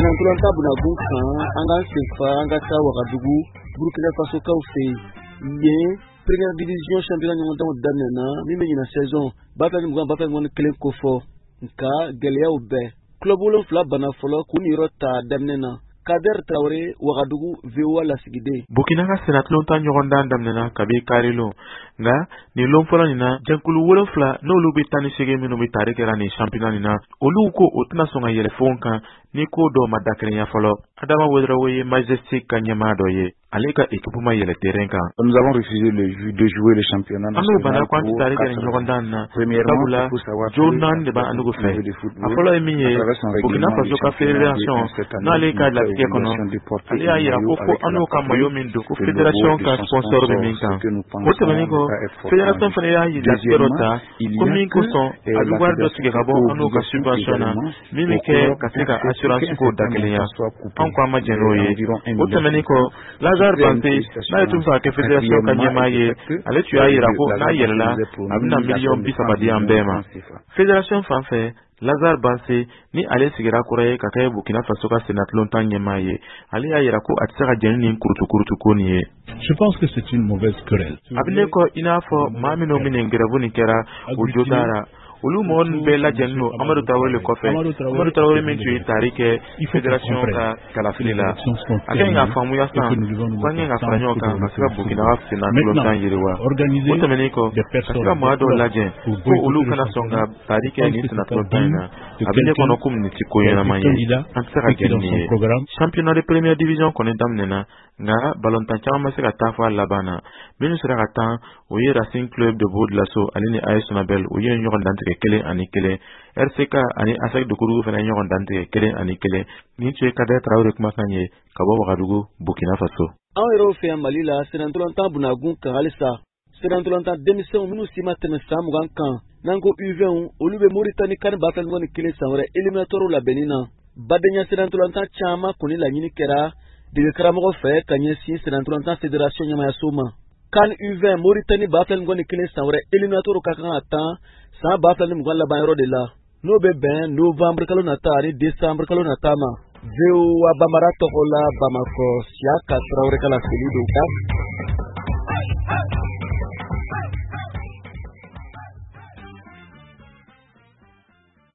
Senantulanta Bunagun kan anga sefa anga ta Wagadugu Burkina Faso kaufe ye première division championnat nyonta danena mimi na saison batali mugan batali mon kelen kofo nka gelea ube club wolon fla bana folo kuni rota danena Kader Traoré Wagadugu VOA la sigide Burkina ka Senantulanta nyonda danena kabe karilo nga ni lomfola nina jankulu wolon fla no lubi tani sege mino bi tarikera ni championnat nina oluko otna songa yele fonka ni ko do madakre ya folo adama wedra woye majestic kanyama doye aleka ekipuma yele terrain kan. Nous avons refusé de jouer le championnat national pour 4 premièrement Jonan de ba anugo fe afolo emiye Burkina Faso ka fédération na aleka la kekono ali ayira ko anu ka moyo min do ko fédération ka sponsor be min kan ko ko fédération fane ya yi dasperota ko min ko son alugar do sige ka bon anu ka subventiona mimi ke ka sika assurance ko dakeliya an ko ma jenoye ko ko Lazare Bansé na etum fa ke fédération ka nyamaye ale tu ayira ko na yella abina million bisabadi ambema fédération fanfe Lazare Bansé ni ale sigira kuraye ka kay Burkina Faso ka Senantulanta nyamaye ale ayira ko atsaka jenni kurutu ko niye. Je pense que c'est une mauvaise querelle. Abine ko inafo mamino minengeravu ni kera ujotara olu mon bela jenno Amadou Traoré le kofe Amadou Traoré men tu tarike fédération ka kalafila akenga famu ya san kwangenga franyo ka masika Burkina Faso Senantulanta yirewa otemeniko kasika mado lajen ko olu kana songa tarike ni Senantulanta na abine kono community ko yana manye antsaka jenni championnat de première division koné damnena nga balontan chama masika tafa labana binu sera katan oye Racing Club de Bourg-de-Lasso alini AS Sonabel oye nyoron dante kele ani kele RCK ani asak de kuru fena nyoron dante kele ani kele ni che Kader Traoré kuma kanye kabo Wagadugu Burkina Faso awero fe Malila Senantulanta Bunagun kangalisa Senantulanta demission minu sima temesa mugan kan nango U21 olube Mauritanie kan batal ngoni kele sawre eliminatoire la Benina badenya Senantulanta chama kuni la nyini kera diga karamo fe kanye si Senantulanta fédération nyama ya soma kan U20 Mauritanie batal ngoni kele sawre eliminatoire kakanga atan sa batal mugan la bayro de la no be ben novembre kalo nata ni décembre kalo nata ma Veo Abamara Tokola Bamako Siaka Traoré kala selido